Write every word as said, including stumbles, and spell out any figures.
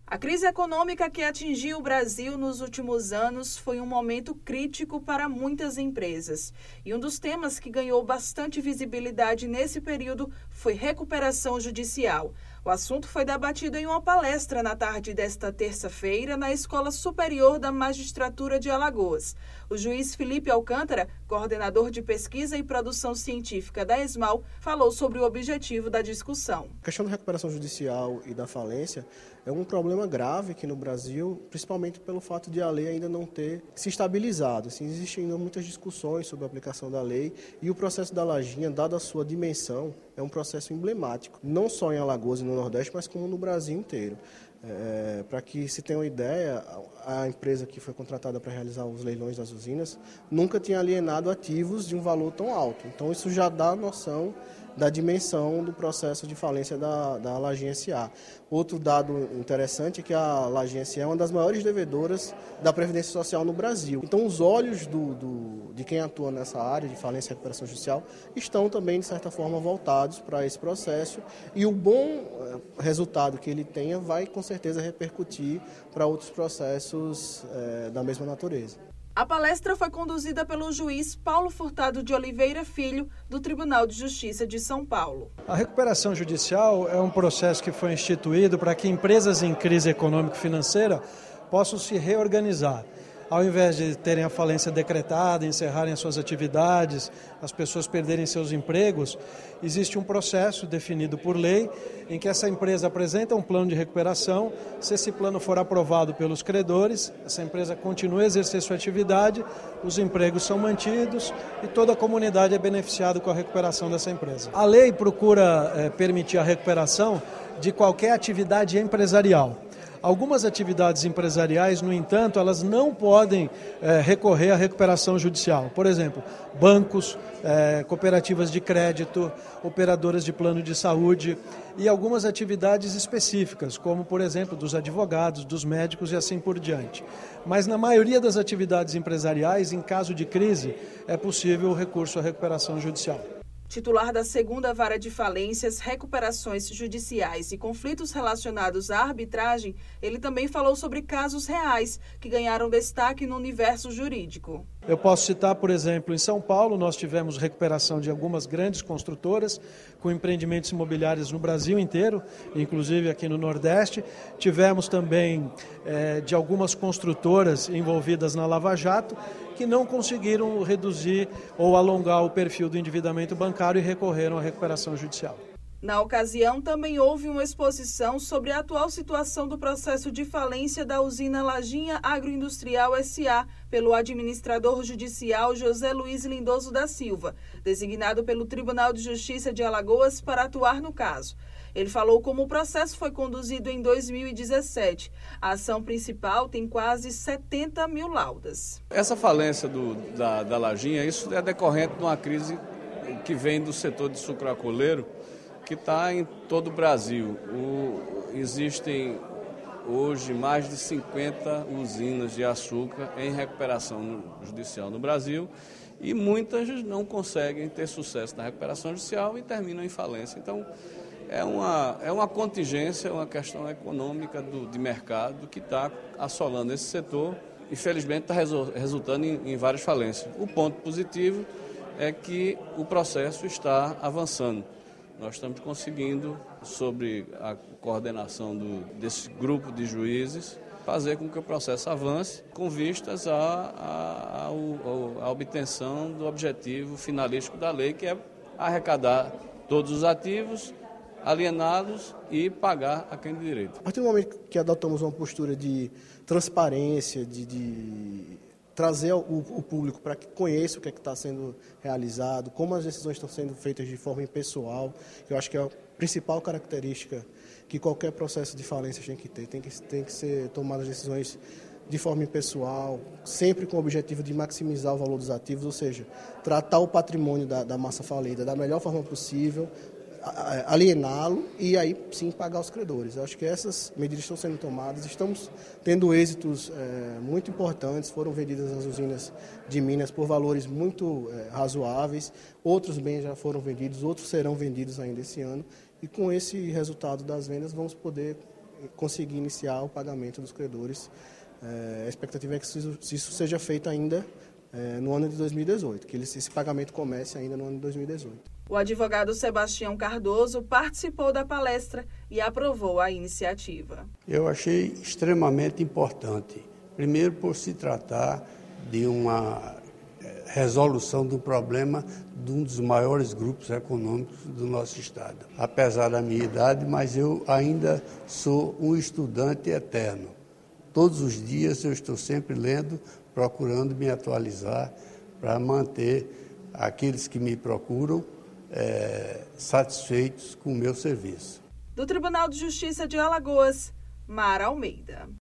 A crise econômica que atingiu o Brasil nos últimos anos foi um momento crítico para muitas empresas. E um dos temas que ganhou bastante visibilidade nesse período foi recuperação judicial. O assunto foi debatido em uma palestra na tarde desta terça-feira na Escola Superior da Magistratura de Alagoas. O juiz Felipe Alcântara, coordenador de pesquisa e produção científica da ESMAU, falou sobre o objetivo da discussão. A questão da recuperação judicial e da falência é um problema grave aqui no Brasil, principalmente pelo fato de a lei ainda não ter se estabilizado. Assim, existem ainda muitas discussões sobre a aplicação da lei e o processo da Lajinha, dada a sua dimensão, é um processo emblemático, não só em Alagoas e no Nordeste, mas como no Brasil inteiro. É, para que se tenha uma ideia, a empresa que foi contratada para realizar os leilões das usinas nunca tinha alienado ativos de um valor tão alto. Então isso já dá noção da dimensão do processo de falência da, da Lajinha S A. Outro dado interessante é que a Lajinha S A é uma das maiores devedoras da Previdência Social no Brasil. Então os olhos do, do, de quem atua nessa área de falência e recuperação judicial estão também, de certa forma, voltados para esse processo e o bom resultado que ele tenha vai, com certeza, repercutir para outros processos é, da mesma natureza. A palestra foi conduzida pelo juiz Paulo Furtado de Oliveira Filho, do Tribunal de Justiça de São Paulo. A recuperação judicial é um processo que foi instituído para que empresas em crise econômico-financeira possam se reorganizar. Ao invés de terem a falência decretada, encerrarem as suas atividades, as pessoas perderem seus empregos, existe um processo definido por lei em que essa empresa apresenta um plano de recuperação. Se esse plano for aprovado pelos credores, essa empresa continua a exercer sua atividade, os empregos são mantidos e toda a comunidade é beneficiada com a recuperação dessa empresa. A lei procura é, permitir a recuperação de qualquer atividade empresarial. Algumas atividades empresariais, no entanto, elas não podem é, recorrer à recuperação judicial. Por exemplo, bancos, é, cooperativas de crédito, operadoras de plano de saúde e algumas atividades específicas, como, por exemplo, dos advogados, dos médicos e assim por diante. Mas na maioria das atividades empresariais, em caso de crise, é possível o recurso à recuperação judicial. Titular da segunda Vara de Falências, Recuperações Judiciais e Conflitos Relacionados à Arbitragem, ele também falou sobre casos reais que ganharam destaque no universo jurídico. Eu posso citar, por exemplo, em São Paulo, nós tivemos recuperação de algumas grandes construtoras com empreendimentos imobiliários no Brasil inteiro, inclusive aqui no Nordeste. Tivemos também é, de algumas construtoras envolvidas na Lava Jato que não conseguiram reduzir ou alongar o perfil do endividamento bancário e recorreram à recuperação judicial. Na ocasião, também houve uma exposição sobre a atual situação do processo de falência da usina Lajinha Agroindustrial S A pelo administrador judicial José Luiz Lindoso da Silva, designado pelo Tribunal de Justiça de Alagoas para atuar no caso. Ele falou como o processo foi conduzido em dois mil e dezessete. A ação principal tem quase setenta mil laudas. Essa falência do, da, da Lajinha, isso é decorrente de uma crise que vem do setor de sucroalcooleiro, que está em todo o Brasil. O, existem hoje mais de cinquenta usinas de açúcar em recuperação judicial no Brasil e muitas não conseguem ter sucesso na recuperação judicial e terminam em falência. Então, é uma, é uma contingência, uma questão econômica do, de mercado que está assolando esse setor e, felizmente, está resultando em, em várias falências. O ponto positivo é que o processo está avançando. Nós estamos conseguindo, sobre a coordenação do, desse grupo de juízes, fazer com que o processo avance com vistas à, à, à, à obtenção do objetivo finalístico da lei, que é arrecadar todos os ativos alienados e pagar a quem de direito. A partir do momento que adotamos uma postura de transparência, de... de... trazer o, o público para que conheça o que é que está sendo realizado, como as decisões estão sendo feitas de forma impessoal, que eu acho que é a principal característica que qualquer processo de falência tem que ter. Tem que, tem que ser tomadas decisões de forma impessoal, sempre com o objetivo de maximizar o valor dos ativos, ou seja, tratar o patrimônio da, da massa falida da melhor forma possível, aliená-lo e aí sim pagar os credores. Eu acho que essas medidas estão sendo tomadas, estamos tendo êxitos é, muito importantes, foram vendidas as usinas de Minas por valores muito é, razoáveis, outros bens já foram vendidos, outros serão vendidos ainda esse ano e com esse resultado das vendas vamos poder conseguir iniciar o pagamento dos credores. É, a expectativa é que isso, isso seja feito ainda é, no ano de dois mil e dezoito, que esse pagamento comece ainda no ano de dois mil e dezoito. O advogado Sebastião Cardoso participou da palestra e aprovou a iniciativa. Eu achei extremamente importante, primeiro por se tratar de uma resolução do problema de um dos maiores grupos econômicos do nosso estado. Apesar da minha idade, mas eu ainda sou um estudante eterno. Todos os dias eu estou sempre lendo, procurando me atualizar para manter aqueles que me procuram é, satisfeitos com o meu serviço. Do Tribunal de Justiça de Alagoas, Mara Almeida.